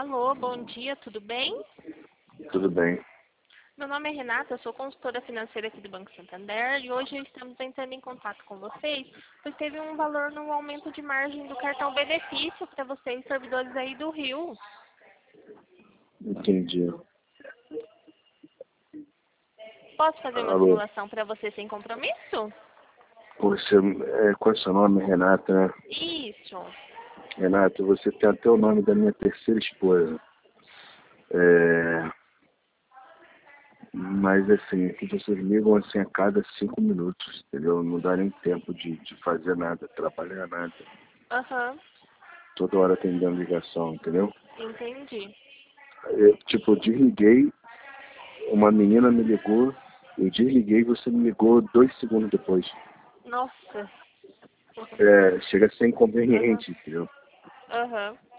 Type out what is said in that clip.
Alô, bom dia, tudo bem? Tudo bem. Meu nome é Renata, eu sou consultora financeira aqui do Banco Santander e hoje estamos entrando em contato com vocês, pois teve um valor no aumento de margem do cartão benefício para vocês, servidores aí do Rio. Entendi. Posso fazer uma Alô. simulação para você sem compromisso? Você, qual é o seu nome, Renata, né? Isso. Renata, você tem até o nome da minha terceira esposa. Mas assim, que vocês ligam assim a cada 5 minutos, entendeu? Não dá nem tempo de fazer nada, trabalhar nada. Aham, Toda hora tem dando ligação, entendeu? entendi. Eu desliguei, uma menina me ligou, eu desliguei e você me ligou 2 segundos depois. Nossa. Chega a ser inconveniente, entendeu? Aham.